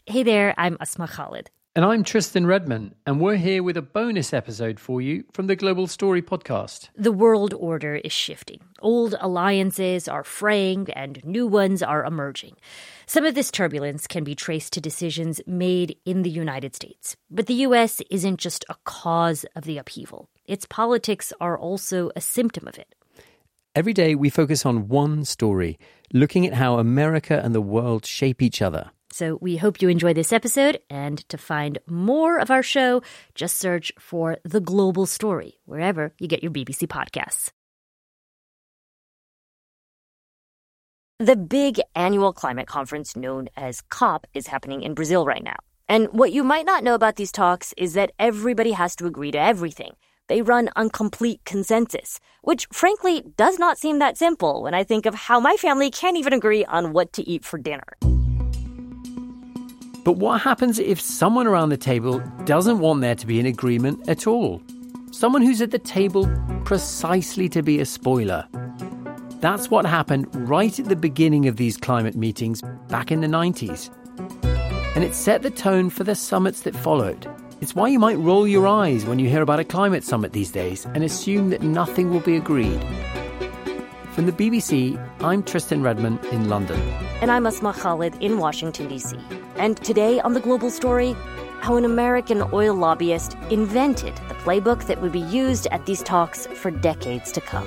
Hey there, I'm Asma Khalid. And I'm Tristan Redman, and we're here with a bonus episode for you from the Global Story podcast. The world order is shifting. Old alliances are fraying and new ones are emerging. Some of this turbulence can be traced to decisions made in the United States. But the U.S. isn't just a cause of the upheaval. Its politics are also a symptom of it. Every day we focus on one story, looking at how America and the world shape each other. So we hope you enjoy this episode, and to find more of our show, just search for The Global Story, wherever you get your BBC podcasts. The big annual climate conference known as COP is happening in Brazil right now. And what you might not know about these talks is that everybody has to agree to everything. They run on complete consensus, which frankly does not seem that simple when I think of how my family can't even agree on what to eat for dinner. But what happens if someone around the table doesn't want there to be an agreement at all? Someone who's at the table precisely to be a spoiler. That's what happened right at the beginning of these climate meetings back in the 90s. And it set the tone for the summits that followed. It's why you might roll your eyes when you hear about a climate summit these days and assume that nothing will be agreed. From the BBC, I'm Tristan Redman in London. And I'm Asma Khalid in Washington, D.C. And today on The Global Story, how an American oil lobbyist invented the playbook that would be used at these talks for decades to come.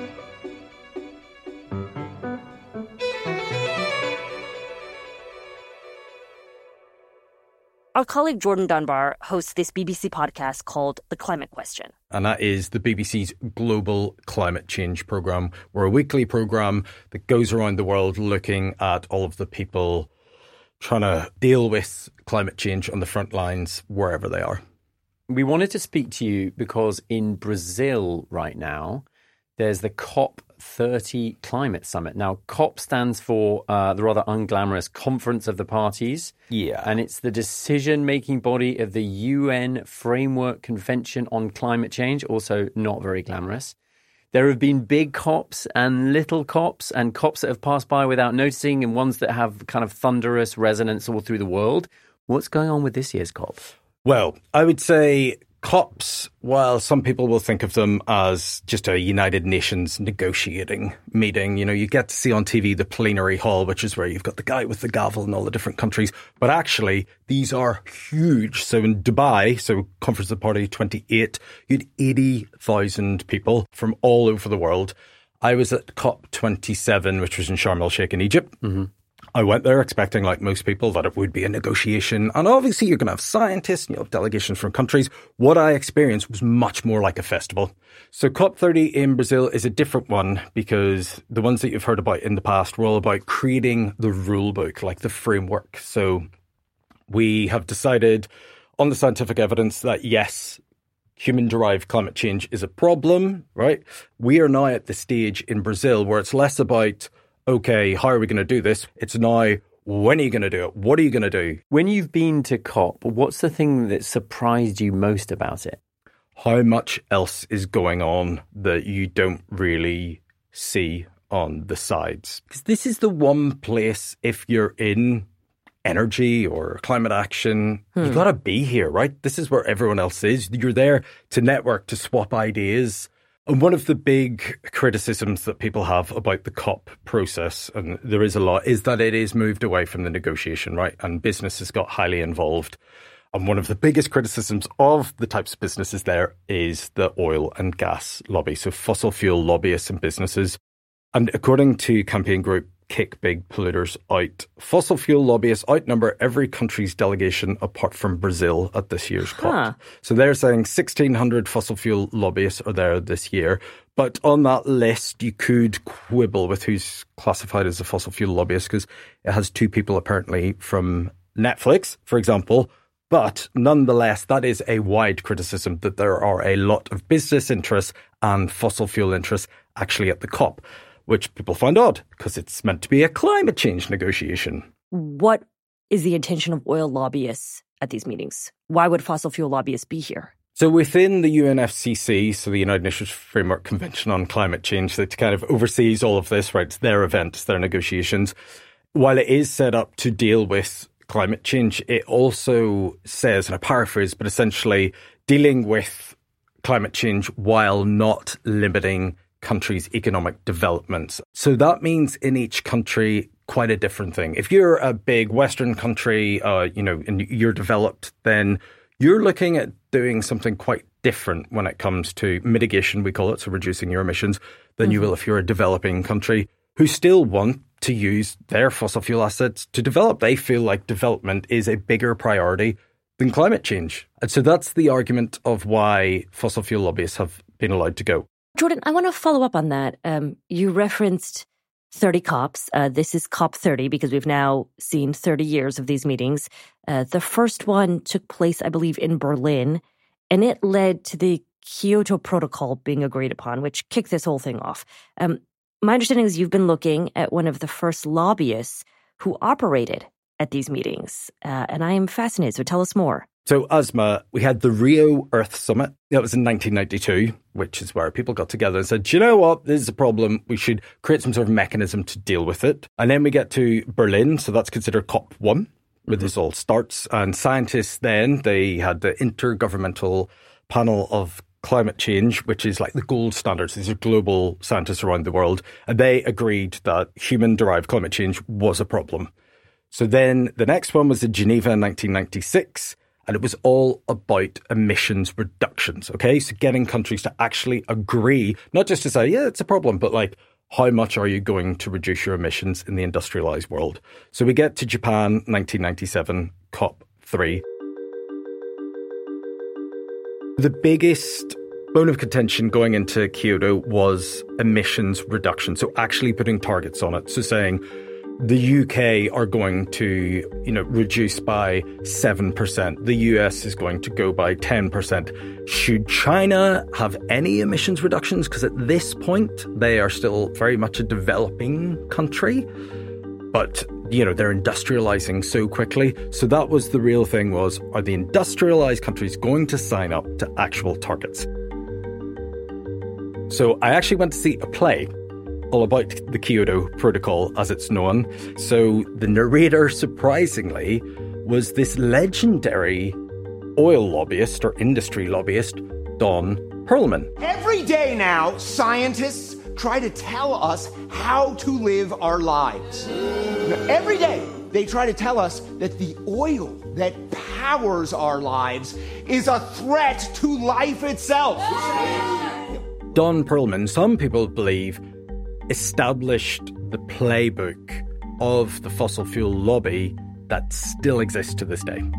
Our colleague Jordan Dunbar hosts this BBC podcast called The Climate Question. And that is the BBC's Global Climate Change programme. We're a weekly programme that goes around the world looking at all of the people trying to deal with climate change on the front lines, wherever they are. We wanted to speak to you because in Brazil right now, there's the COP30 Climate Summit. Now, COP stands for the rather unglamorous Conference of the Parties. Yeah. And it's the decision-making body of the UN Framework Convention on Climate Change, also not very glamorous. There have been big COPs and little COPs and COPs that have passed by without noticing and ones that have kind of thunderous resonance all through the world. What's going on with this year's COP? Well, I would say COPs, while some people will think of them as just a United Nations negotiating meeting, you know, you get to see on TV the plenary hall, which is where you've got the guy with the gavel and all the different countries. But actually, these are huge. So in Dubai, so Conference of the Party 28, you had 80,000 people from all over the world. I was at COP27, which was in Sharm el-Sheikh in Egypt. Mm-hmm. I went there expecting, like most people, that it would be a negotiation. And obviously, you're going to have scientists and you'll have delegations from countries. What I experienced was much more like a festival. So COP30 in Brazil is a different one because the ones that you've heard about in the past were all about creating the rule book, like the framework. So we have decided on the scientific evidence that, yes, human-derived climate change is a problem, right? We are now at the stage in Brazil where it's less about okay, how are we going to do this? It's now, when are you going to do it? What are you going to do? When you've been to COP, what's the thing that surprised you most about it? How much else is going on that you don't really see on the sides? Because this is the one place, if you're in energy or climate action, you've got to be here, right? This is where everyone else is. You're there to network, to swap ideas. And one of the big criticisms that people have about the COP process, and there is a lot, is that it is moved away from the negotiation, right? And business has got highly involved. And one of the biggest criticisms of the types of businesses there is the oil and gas lobby, so fossil fuel lobbyists and businesses. And according to campaign group Kick Big Polluters Out, fossil fuel lobbyists outnumber every country's delegation apart from Brazil at this year's COP. So they're saying 1,600 fossil fuel lobbyists are there this year. But on that list, you could quibble with who's classified as a fossil fuel lobbyist because it has two people apparently from Netflix, for example. But nonetheless, that is a wide criticism that there are a lot of business interests and fossil fuel interests actually at the COP, which people find odd because it's meant to be a climate change negotiation. What is the intention of oil lobbyists at these meetings? Why would fossil fuel lobbyists be here? So within the UNFCCC, so the United Nations Framework Convention on Climate Change, that kind of oversees all of this, right? It's their event, it's their negotiations. While it is set up to deal with climate change, it also says, and I paraphrase, but essentially dealing with climate change while not limiting countries' economic development. So that means in each country, quite a different thing. If you're a big Western country, and you're developed, then you're looking at doing something quite different when it comes to mitigation, we call it, so reducing your emissions, than you will if you're a developing country who still want to use their fossil fuel assets to develop. They feel like development is a bigger priority than climate change. And so that's the argument of why fossil fuel lobbyists have been allowed to go. Jordan, I want to follow up on that. You referenced 30 COPs. This is COP 30 because we've now seen 30 years of these meetings. The first one took place, I believe, in Berlin, and it led to the Kyoto Protocol being agreed upon, which kicked this whole thing off. My understanding is you've been looking at one of the first lobbyists who operated at these meetings, and I am fascinated, so tell us more. So, Asma, we had the Rio Earth Summit. That was in 1992, which is where people got together and said, you know what, this is a problem. We should create some sort of mechanism to deal with it. And then we get to Berlin. So that's considered COP1, where this all starts. And scientists then, they had the Intergovernmental Panel of Climate Change, which is like the gold standards. These are global scientists around the world. And they agreed that human-derived climate change was a problem. So then the next one was in Geneva in 1996. And it was all about emissions reductions, okay? So getting countries to actually agree, not just to say, yeah, it's a problem, but like, how much are you going to reduce your emissions in the industrialized world? So we get to Japan, 1997, COP3. The biggest bone of contention going into Kyoto was emissions reduction. So actually putting targets on it. So saying, the UK are going to, reduce by 7%. The US is going to go by 10%. Should China have any emissions reductions? Because at this point, they are still very much a developing country. But, they're industrializing so quickly. So that was the real thing was, are the industrialized countries going to sign up to actual targets? So I actually went to see a play all about the Kyoto Protocol, as it's known. So the narrator, surprisingly, was this legendary oil lobbyist or industry lobbyist, Don Perlman. Every day now, scientists try to tell us how to live our lives. Every day, they try to tell us that the oil that powers our lives is a threat to life itself. Don Perlman, some people believe, established the playbook of the fossil fuel lobby that still exists to this day.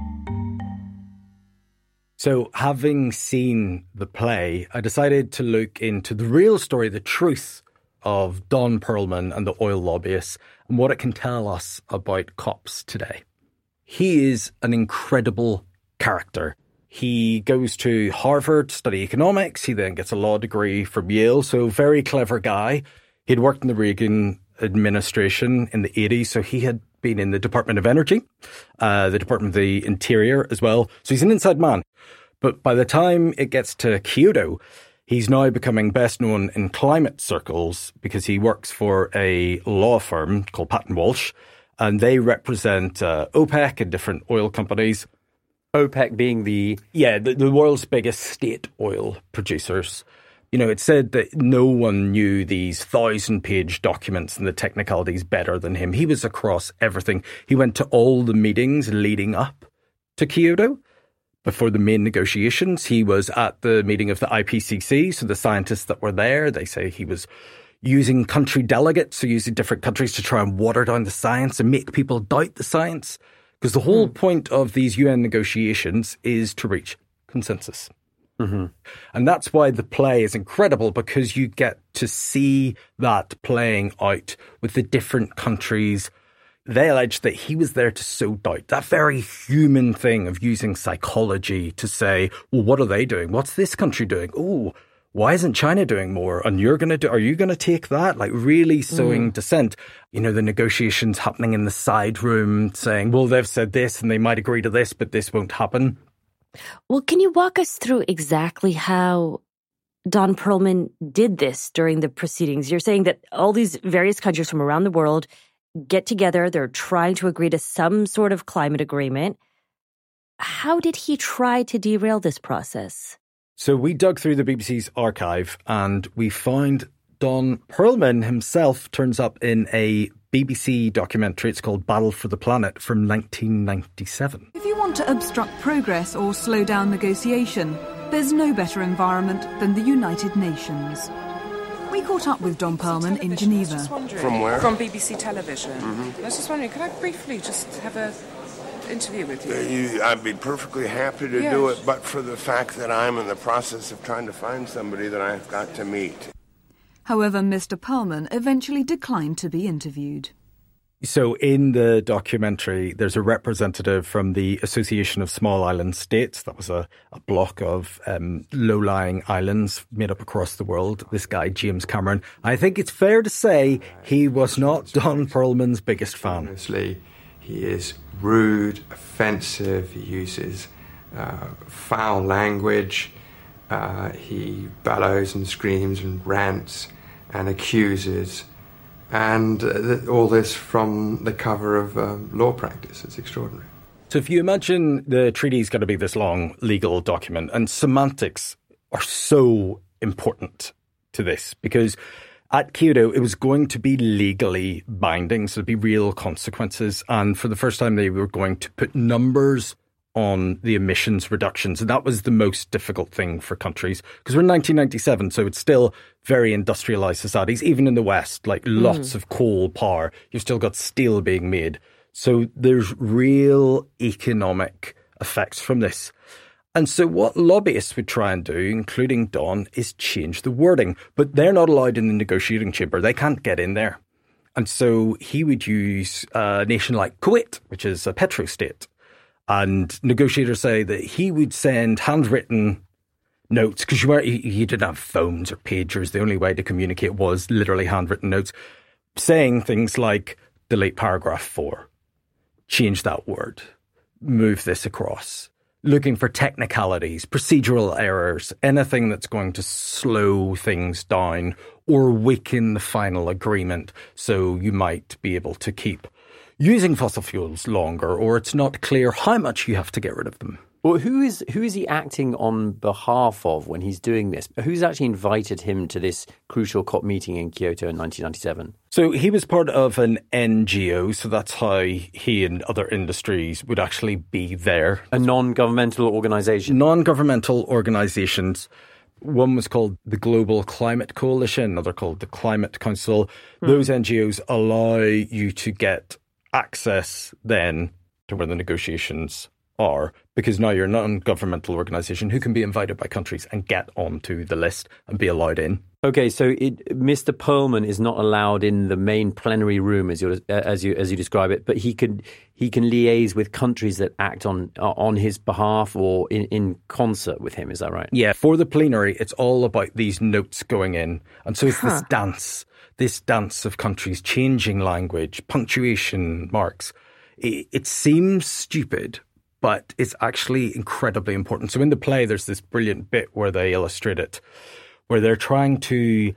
So having seen the play, I decided to look into the real story, the truth of Don Perlman and the oil lobbyists and what it can tell us about COPs today. He is an incredible character. He goes to Harvard to study economics. He then gets a law degree from Yale. So very clever guy. He'd worked in the Reagan administration in the 80s, so he had been in the Department of Energy, the Department of the Interior as well. So he's an inside man. But by the time it gets to Kyoto, he's now becoming best known in climate circles because he works for a law firm called Patton Walsh, and they represent OPEC and different oil companies. OPEC being the world's biggest state oil producers. It said that no one knew these 1,000-page documents and the technicalities better than him. He was across everything. He went to all the meetings leading up to Kyoto. Before the main negotiations, he was at the meeting of the IPCC. So the scientists that were there, they say he was using country delegates, so using different countries to try and water down the science and make people doubt the science. Because the whole point of these UN negotiations is to reach consensus. Mm-hmm. And that's why the play is incredible, because you get to see that playing out with the different countries. They allege that he was there to sow doubt, that very human thing of using psychology to say, well, what are they doing? What's this country doing? Oh, why isn't China doing more? And are you going to take that? Like really sowing dissent. The negotiations happening in the side room saying, well, they've said this and they might agree to this, but this won't happen. Well, can you walk us through exactly how Don Perlman did this during the proceedings? You're saying that all these various countries from around the world get together. They're trying to agree to some sort of climate agreement. How did he try to derail this process? So we dug through the BBC's archive and we found Don Perlman himself turns up in a BBC documentary. It's called Battle for the Planet from 1997. If you want to obstruct progress or slow down negotiation, there's no better environment than the United Nations. We caught up with Don Perlman in Geneva. From where? From BBC Television. I was just wondering, could I briefly just have an interview with you? I'd be perfectly happy to do it, but for the fact that I'm in the process of trying to find somebody that I've got to meet. However, Mr. Perlman eventually declined to be interviewed. So in the documentary, there's a representative from the Association of Small Island States. That was a block of low-lying islands made up across the world. This guy, James Cameron. I think it's fair to say he was not Don Perlman's biggest fan. Honestly, he is rude, offensive. He uses foul language. He bellows and screams and rants and accuses. And all this from the cover of law practice. It's extraordinary. So if you imagine the treaty's got to be this long legal document, and semantics are so important to this, because at Kyoto, it was going to be legally binding, so there'd be real consequences. And for the first time, they were going to put numbers on the emissions reductions. And that was the most difficult thing for countries, because we're in 1997, so it's still very industrialized societies, even in the West, like lots of coal power. You've still got steel being made. So there's real economic effects from this. And so what lobbyists would try and do, including Don, is change the wording. But they're not allowed in the negotiating chamber. They can't get in there. And so he would use a nation like Kuwait, which is a petrostate. And negotiators say that he would send handwritten notes, because you didn't have phones or pagers. The only way to communicate was literally handwritten notes, saying things like, delete paragraph 4, change that word, move this across, looking for technicalities, procedural errors, anything that's going to slow things down or weaken the final agreement, so you might be able to keep using fossil fuels longer, or it's not clear how much you have to get rid of them. Well, who is he acting on behalf of when he's doing this? Who's actually invited him to this crucial COP meeting in Kyoto in 1997? So he was part of an NGO, so that's how he and other industries would actually be there. A non-governmental organisation? Non-governmental organisations. One was called the Global Climate Coalition, another called the Climate Council. Those NGOs allow you to get access then to where the negotiations are, because now you're a non-governmental organisation who can be invited by countries and get onto the list and be allowed in. Okay, so Mr. Perlman is not allowed in the main plenary room as you describe it, but he can liaise with countries that act on his behalf or in concert with him. Is that right? Yeah, for the plenary, it's all about these notes going in, and so it's this dance of countries changing language, punctuation marks. It seems stupid, but it's actually incredibly important. So in the play, there's this brilliant bit where they illustrate it, where they're trying to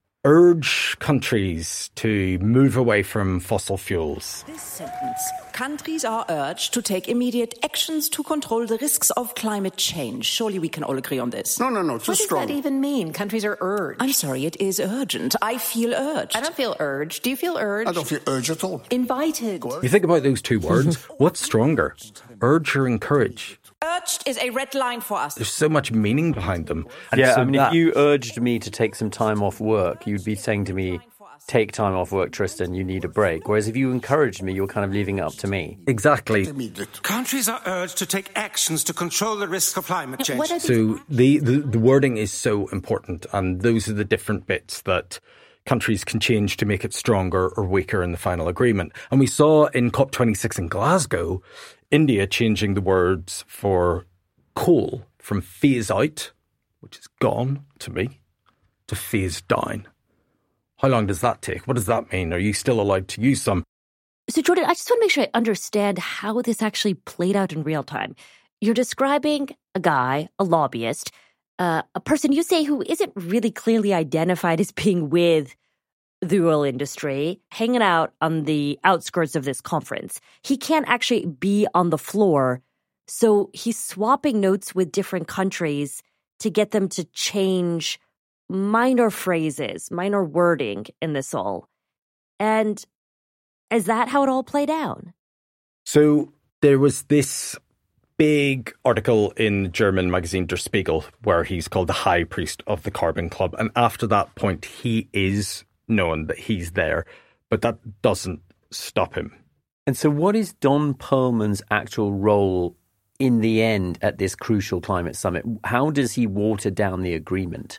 urge countries to move away from fossil fuels. This sentence. Countries are urged to take immediate actions to control the risks of climate change. Surely we can all agree on this. No, too strong. What does that even mean? Countries are urged. I'm sorry, it is urgent. I feel urged. I don't feel urged. Do you feel urged? I don't feel urged at all. Invited. You think about those two words, what's stronger? Urge or encourage? Urged is a red line for us. There's so much meaning behind them. And yeah, so if you urged me to take some time off work, you'd be saying to me, take time off work, Tristan, you need a break. Whereas if you encouraged me, you're kind of leaving it up to me. Exactly. Countries are urged to take actions to control the risk of climate change. So the wording is so important, and those are the different bits that countries can change to make it stronger or weaker in the final agreement. And we saw in COP26 in Glasgow, India changing the words for coal from phase out, which is gone to me, to phase down. How long does that take? What does that mean? Are you still allowed to use some? So, Jordan, I just want to make sure I understand how this actually played out in real time. You're describing a guy, a lobbyist, a person you say who isn't really clearly identified as being with the oil industry, hanging out on the outskirts of this conference. He can't actually be on the floor, so he's swapping notes with different countries to get them to change minor phrases, minor wording in this all. And is that how it all played out? So there was this big article in the German magazine Der Spiegel where he's called the High Priest of the Carbon Club. And after that point, he is known that he's there, but that doesn't stop him. And so what is Don Perlman's actual role in the end at this crucial climate summit? How does he water down the agreement?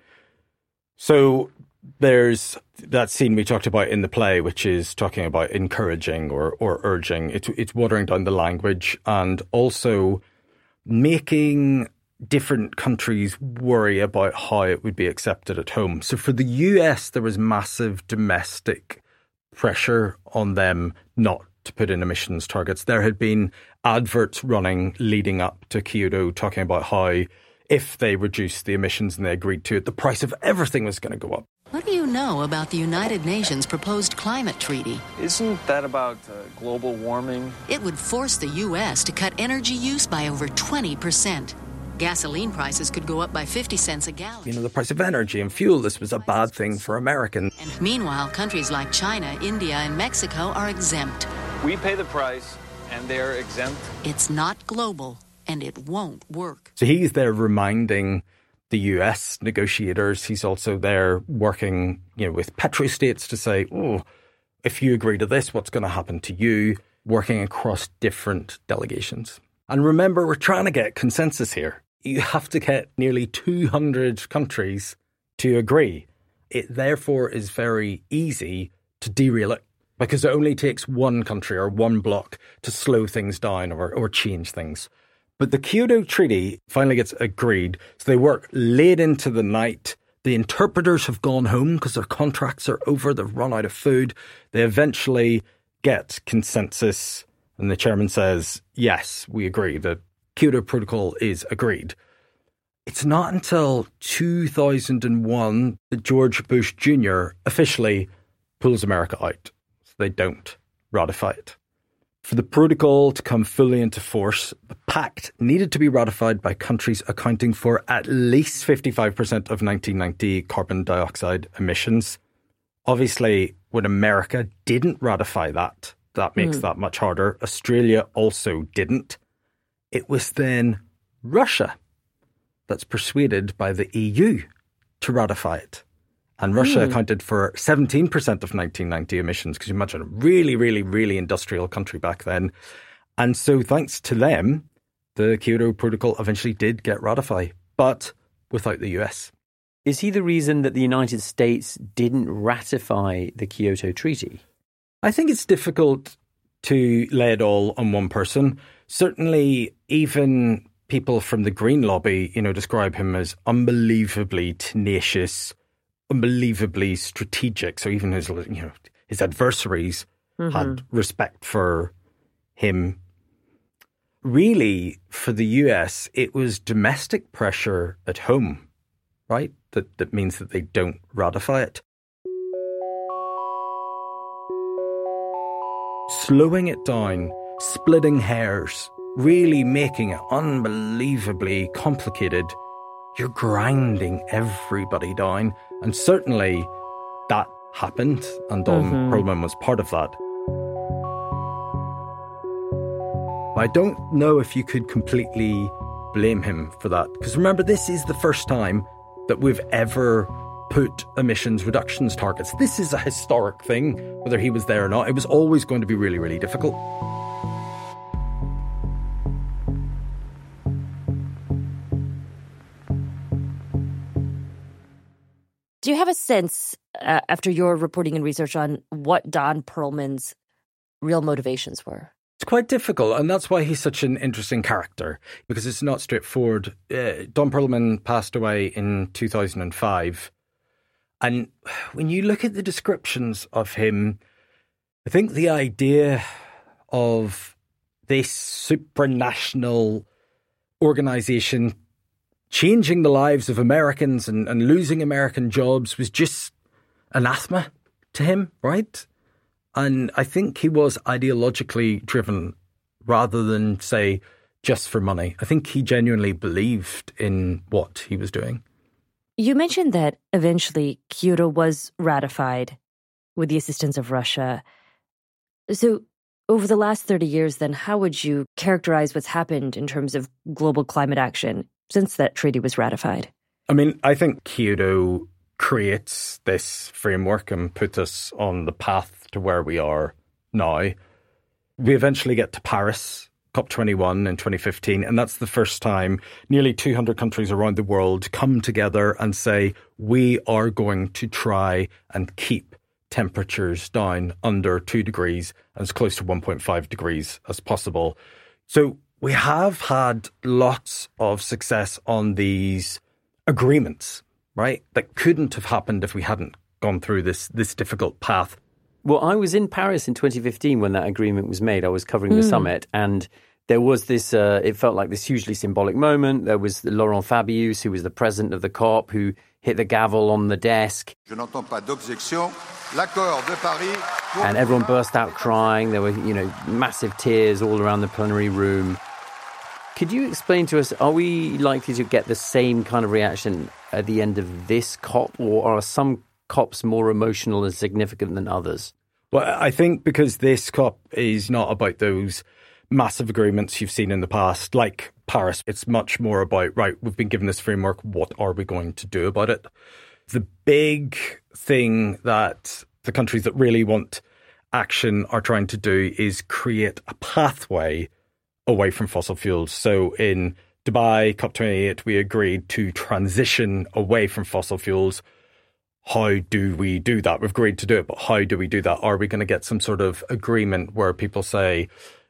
So there's that scene we talked about in the play, which is talking about encouraging or urging. It's watering down the language and also making different countries worry about how it would be accepted at home. So for the US, there was massive domestic pressure on them not to put in emissions targets. There had been adverts running leading up to Kyoto talking about how if they reduced the emissions and they agreed to it, the price of everything was going to go up. What do you know about the United Nations proposed climate treaty? Isn't that about global warming? It would force the U.S. to cut energy use by over 20%. Gasoline prices could go up by 50 cents a gallon. You know, the price of energy and fuel, this was a bad thing for Americans. And meanwhile, countries like China, India, and Mexico are exempt. We pay the price, and they're exempt. It's not global, and it won't work. So he's there reminding the US negotiators. He's also there working, with petrostates to say, oh, if you agree to this, what's going to happen to you? Working across different delegations. And remember, we're trying to get consensus here. You have to get nearly 200 countries to agree. It therefore is very easy to derail it because it only takes one country or one bloc to slow things down or change things. But the Kyoto Treaty finally gets agreed. So they work late into the night. The interpreters have gone home because their contracts are over. They've run out of food. They eventually get consensus. And the chairman says, yes, we agree. The Kyoto Protocol is agreed. It's not until 2001 that George Bush Jr. officially pulls America out. So they don't ratify it. For the protocol to come fully into force, the pact needed to be ratified by countries accounting for at least 55% of 1990 carbon dioxide emissions. Obviously, when America didn't ratify that makes that much harder. Australia also didn't. It was then Russia that's persuaded by the EU to ratify it. And Russia accounted for 17% of 1990 emissions, because you imagine a really, really, really industrial country back then. And so thanks to them, the Kyoto Protocol eventually did get ratified, but without the US. Is he the reason that the United States didn't ratify the Kyoto Treaty? I think it's difficult to lay it all on one person. Certainly, even people from the Green Lobby, describe him as unbelievably tenacious, unbelievably strategic. So even his adversaries had respect for him. Really, for the US, it was domestic pressure at home, right? That means that they don't ratify it. Slowing it down, splitting hairs, really making it unbelievably complicated. You're grinding everybody down. And certainly that happened, and Don Perlman was part of that. I don't know if you could completely blame him for that. Because remember, this is the first time that we've ever put emissions reductions targets. This is a historic thing, whether he was there or not. It was always going to be really, really difficult. Do you have a sense, after your reporting and research, on what Don Perlman's real motivations were? It's quite difficult, and that's why he's such an interesting character, because it's not straightforward. Don Perlman passed away in 2005, and when you look at the descriptions of him, I think the idea of this supranational organisation changing the lives of Americans and losing American jobs was just anathema to him, right? And I think he was ideologically driven rather than, say, just for money. I think he genuinely believed in what he was doing. You mentioned that eventually Kyoto was ratified with the assistance of Russia. So over the last 30 years, then, how would you characterize what's happened in terms of global climate action since that treaty was ratified? I mean, I think Kyoto creates this framework and puts us on the path to where we are now. We eventually get to Paris, COP21 in 2015, and that's the first time nearly 200 countries around the world come together and say, we are going to try and keep temperatures down under 2 degrees and as close to 1.5 degrees as possible. So we have had lots of success on these agreements, right? That couldn't have happened if we hadn't gone through this difficult path. Well, I was in Paris in 2015 when that agreement was made. I was covering the summit, and there was this, it felt like this hugely symbolic moment. There was Laurent Fabius, who was the president of the COP, who hit the gavel on the desk. Je n'entends pas d'objection. L'accord de Paris. And everyone burst out crying. There were, massive tears all around the plenary room. Could you explain to us, are we likely to get the same kind of reaction at the end of this COP, or are some COPs more emotional and significant than others? Well, I think because this COP is not about those massive agreements you've seen in the past, like Paris. It's much more about, right, we've been given this framework, what are we going to do about it? The big thing that the countries that really want action are trying to do is create a pathway away from fossil fuels. So in Dubai, COP28, we agreed to transition away from fossil fuels. How do we do that? We've agreed to do it, but how do we do that? Are we going to get some sort of agreement where people say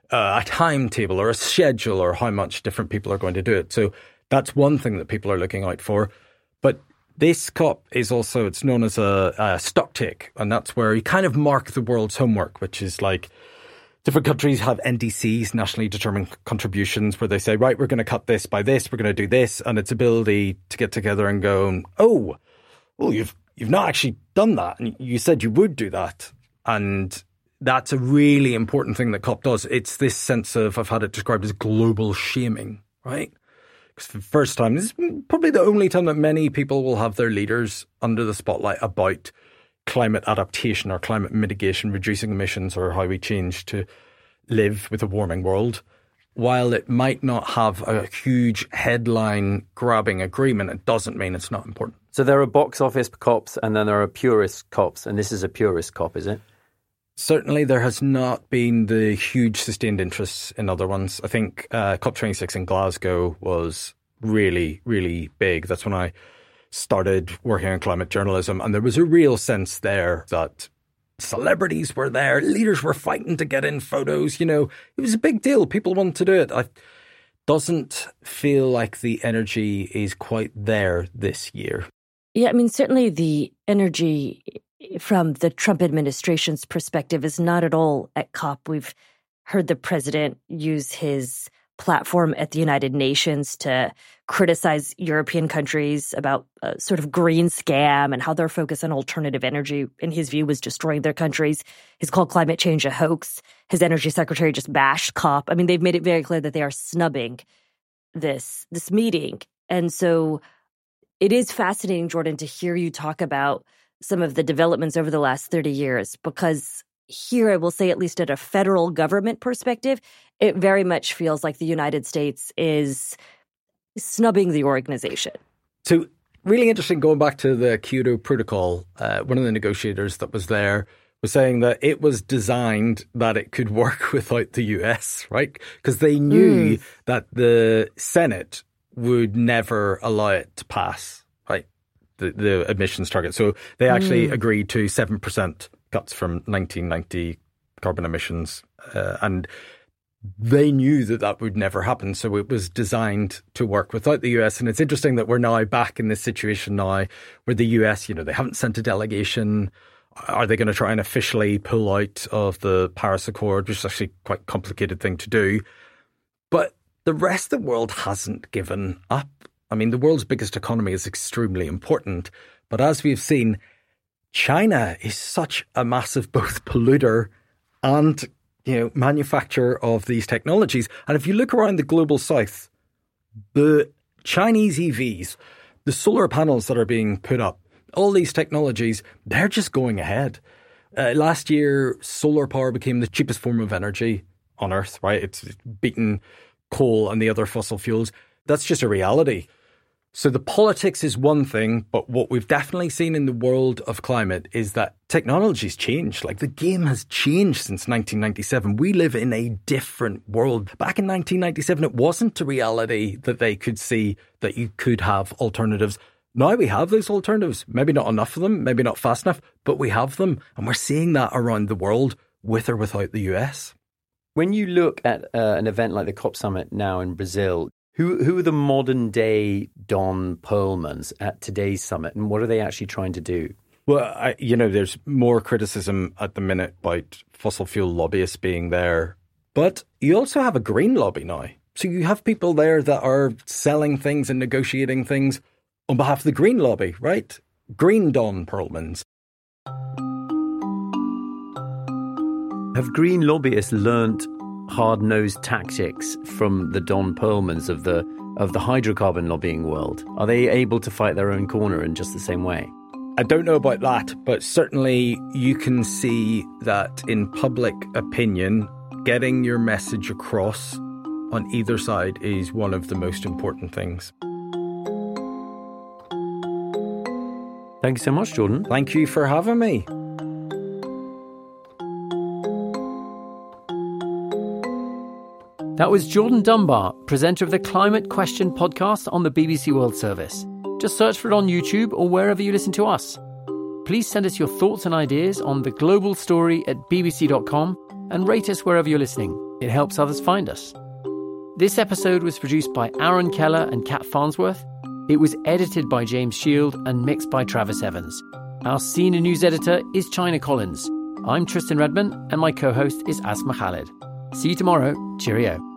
a timetable or a schedule or how much different people are going to do it? So that's one thing that people are looking out for. But this COP is also, it's known as a stocktake, and that's where you kind of mark the world's homework, which is like different countries have NDCs, nationally determined contributions, where they say, right, we're going to cut this by this, we're going to do this, and its ability to get together and go, oh, you've not actually done that, and you said you would do that. And that's a really important thing that COP does. It's this sense of, I've had it described as global shaming, right? Because for the first time, this is probably the only time that many people will have their leaders under the spotlight about climate adaptation or climate mitigation, reducing emissions, or how we change to live with a warming world. While it might not have a huge headline-grabbing agreement, it doesn't mean it's not important. So there are box office COPs and then there are purist COPs, and this is a purist COP, is it? Certainly there has not been the huge sustained interest in other ones. I think COP26 in Glasgow was really, really big. That's when I started working on climate journalism, and there was a real sense there that celebrities were there, leaders were fighting to get in photos, it was a big deal. People wanted to do it. It doesn't feel like the energy is quite there this year. Yeah, I mean, certainly the energy from the Trump administration's perspective is not at all at COP. We've heard the president use his platform at the United Nations to criticize European countries about a sort of green scam and how their focus on alternative energy, in his view, was destroying their countries. He's called climate change a hoax. His energy secretary just bashed COP. I mean, they've made it very clear that they are snubbing this meeting. And so it is fascinating, Jordan, to hear you talk about some of the developments over the last 30 years, because here, I will say, at least at a federal government perspective, it very much feels like the United States is snubbing the organization. So really interesting, going back to the Kyoto Protocol, one of the negotiators that was there was saying that it was designed that it could work without the US, right? Because they knew that the Senate would never allow it to pass, right? The emissions target. So they actually agreed to 7% cuts from 1990 carbon emissions. And they knew that would never happen. So it was designed to work without the US. And it's interesting that we're now back in this situation now where the US, they haven't sent a delegation. Are they going to try and officially pull out of the Paris Accord, which is actually quite a complicated thing to do? But the rest of the world hasn't given up. I mean, the world's biggest economy is extremely important. But as we've seen, China is such a massive both polluter and, manufacturer of these technologies. And if you look around the global south, the Chinese EVs, the solar panels that are being put up, all these technologies, they're just going ahead. Last year, solar power became the cheapest form of energy on Earth, right? It's beaten coal and the other fossil fuels. That's just a reality. So the politics is one thing, but what we've definitely seen in the world of climate is that technology's changed. Like, the game has changed since 1997. We live in a different world. Back in 1997, it wasn't a reality that they could see that you could have alternatives. Now we have those alternatives. Maybe not enough of them, maybe not fast enough, but we have them. And we're seeing that around the world, with or without the US. When you look at an event like the COP Summit now in Brazil, who are the modern day Don Perlmans at today's summit, and what are they actually trying to do? Well, there's more criticism at the minute about fossil fuel lobbyists being there. But you also have a green lobby now. So you have people there that are selling things and negotiating things on behalf of the green lobby, right? Green Don Perlmans. Have green lobbyists learnt hard-nosed tactics from the Don Perlmans of the hydrocarbon lobbying world? Are they able to fight their own corner in just the same way? I don't know about that, but certainly you can see that in public opinion, getting your message across on either side is one of the most important things. Thank you so much, Jordan. Thank you for having me. That was Jordan Dunbar, presenter of the Climate Question podcast on the BBC World Service. Just search for it on YouTube or wherever you listen to us. Please send us your thoughts and ideas on The Global Story at bbc.com and rate us wherever you're listening. It helps others find us. This episode was produced by Aaron Keller and Kat Farnsworth. It was edited by James Shield and mixed by Travis Evans. Our senior news editor is China Collins. I'm Tristan Redman and my co-host is Asma Khalid. See you tomorrow. Cheerio.